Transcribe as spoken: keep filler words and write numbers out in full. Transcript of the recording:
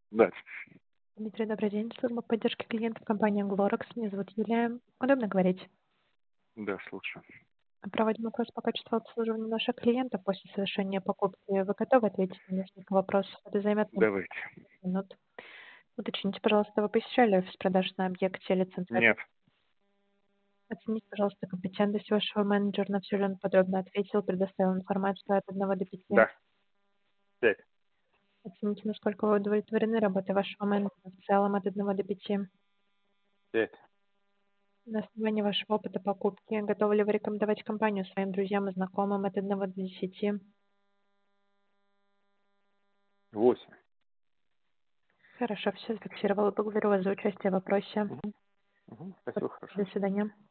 Да. Дмитрий, добрый день. Служба поддержки клиентов компании Glorex. Меня зовут Юлия. Удобно говорить? Да, слушаю. Проводим опрос по качеству обслуживания наших клиентов после совершения покупки. Вы готовы ответить на несколько вопросов? Это займет Давайте. минут. Уточните, пожалуйста, вы посещали офис продаж на объекте или центр? Нет. Оцените, пожалуйста, компетентность вашего менеджера, на все ли он подробно ответил, предоставил информацию от одного до пяти. Да. Пять. Оцените, насколько вы удовлетворены работой вашего менеджера в целом от одного до пяти. Пять. На основании вашего опыта покупки, готовы ли вы рекомендовать компанию своим друзьям и знакомым от одного до десяти? Восемь. Хорошо, все зафиксировала. Благодарю вас за участие в вопросе. Угу. Угу. Спасибо, хорошо. До свидания.